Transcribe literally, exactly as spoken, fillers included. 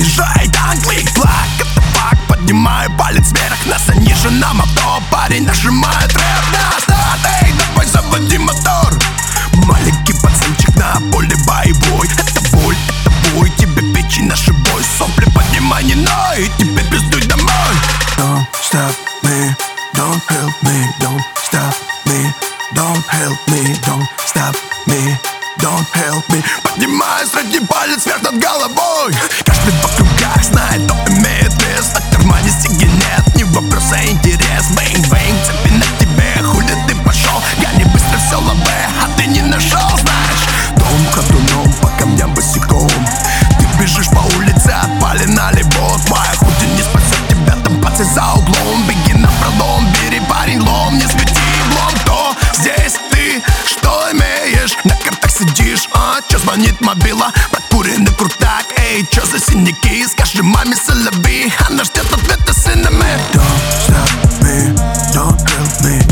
Объезжай, там клик-клак, это факт. Поднимаю палец вверх, нас заниженном авто. Парень нажимает рэп на старт. Эй, давай заводи мотор. Маленький пацанчик на поле боевой. Это боль, это бой, тебе печень нашибой. Сопли поднимай, не ной, и тебе пиздуй домой. Don't stop me, don't help me, don't stop me, don't help me, don't stop me, don't help me. Поднимаю средний палец вверх над головой. Каждый в округах знает, кто имеет вес. На кармане сиги нет, не вопрос, а интерес. Бэнг-бэнг, цепи на тебе, хули ты пошел. Гони быстро все лаве, а ты не нашел, знаешь. Дом ходуном, по камням босиком. Ты бежишь по улице, отпали налево. Твоя худи не спасет тебя, там пацан за углом. Беги на пролом, бери парень лом. Не свети блом, кто здесь ты, что имеешь? На картах сидишь, а? Чё звонит мобила? Прокуренный крутак, эй, чё за синяки? Скажи маме солови, она ждет ответа сынами. Don't stop me, don't help me,